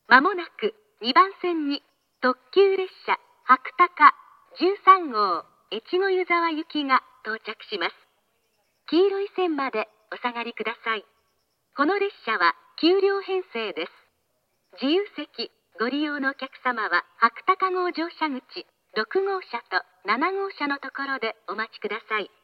まもなく2番線に特急列車白鷹13号越後湯沢行きが到着します。黄色い線までお下がりください。この列車は9両編成です。自由席ご利用のお客様は白鷹号乗車口6号車と7号車のところでお待ちください。